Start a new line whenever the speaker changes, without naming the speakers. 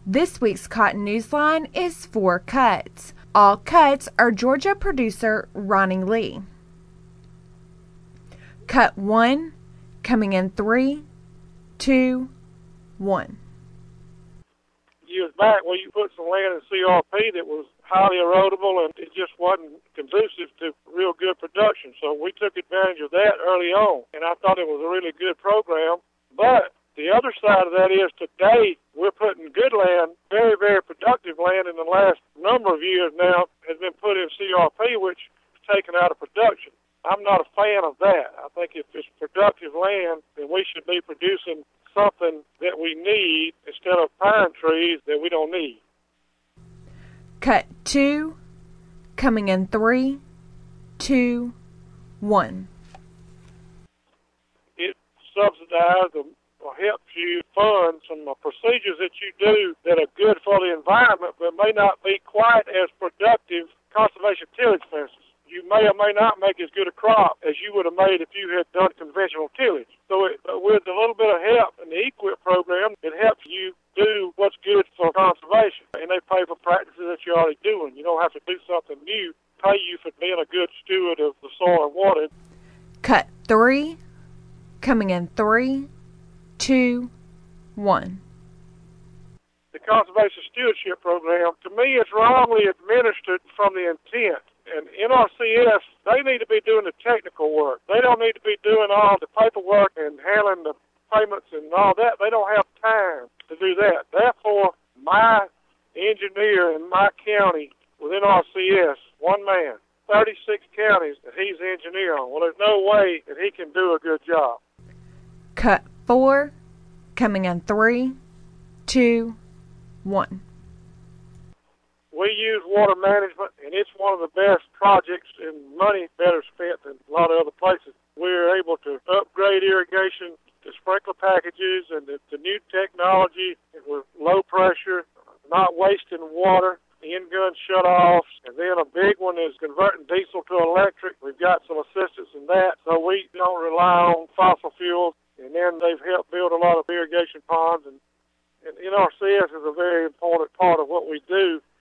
This week's Cotton Newsline is 4 cuts. All cuts are Georgia producer Ronnie Lee. Cut 1, coming in 3, 2, 1.
Years back, where you put some land in CRP that was highly erodible and it just wasn't conducive to real good production. So we took advantage of that early on, and I thought it was a really good program. But the other side of that is today we're putting good land, very, very productive land in the last number of years now has been put in CRP, which is taken out of production. I'm not a fan of that. I think if it's productive land, then we should be producing something that we need instead of pine trees that we don't need.
Cut 2, coming in 3, 2, 1.
It subsidizes or helps you fund some procedures that you do that are good for the environment but may not be quite as productive. Conservation tillage fences. You may or may not make as good a crop as you would have made if you had done conventional tillage. So with a little bit of help in the EQIP program, it helps you do what's good for conservation. And they pay for practices that you're already doing. You don't have to do something new. Pay you for being a good steward of the soil and water.
Cut 3, coming in 3, 2, 1.
The Conservation Stewardship Program, to me, is wrongly administered from the intent. And NRCS, they need to be doing the technical work. They don't need to be doing all the paperwork and handling the payments and all that. They don't have time to do that. Therefore, my engineer in my county with NRCS, one man, 36 counties that he's the engineer on. Well, there's no way that he can do a good job.
Cut 4, coming in 3, 2, 1.
We use water management, and it's one of the best projects and money better spent than a lot of other places. We're able to upgrade irrigation to sprinkler packages and the new technology with low pressure, not wasting water, in-gun shutoffs, and then a big one is converting diesel to electric. We've got some assistance in that, so we don't rely on fossil fuels, and then they've helped build a lot of irrigation ponds, and NRCS is a very important part of what we do.